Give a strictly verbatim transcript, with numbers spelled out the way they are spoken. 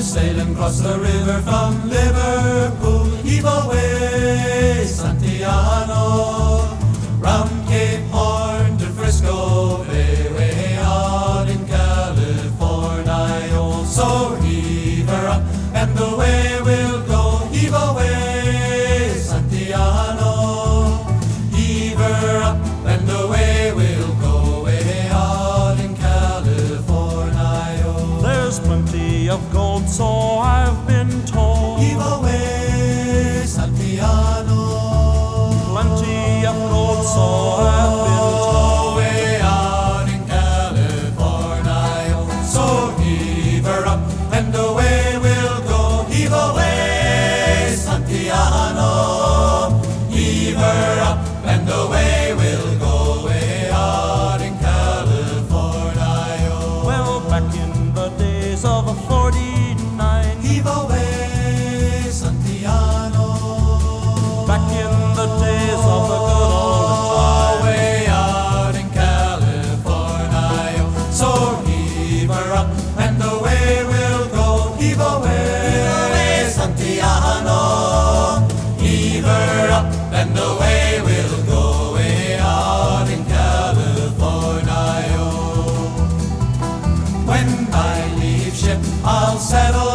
sailing across the river from Liverpool. Heave away, Santiano, round Cape Horn to Frisco Bay, way out in California. So heave her up and away we'll go. Heave away, Santiano, heave her up and away we'll go, way out in California. There's plenty of gold, so I've been told. Heave away, Santiano, Plenty of gold, so I've been told. way out in California. So heave her up and away we'll go. Heave away, Santiano, heave her up and away we'll go, way out in California. Well, back in the days of forty-nine, Heave away, Santiano, back in the days of the good old time, way out in California. So heave her up and away we'll go. Heave away, Santiano, heave her up and away we'll go, way out in California. When I leave ship, I'll settle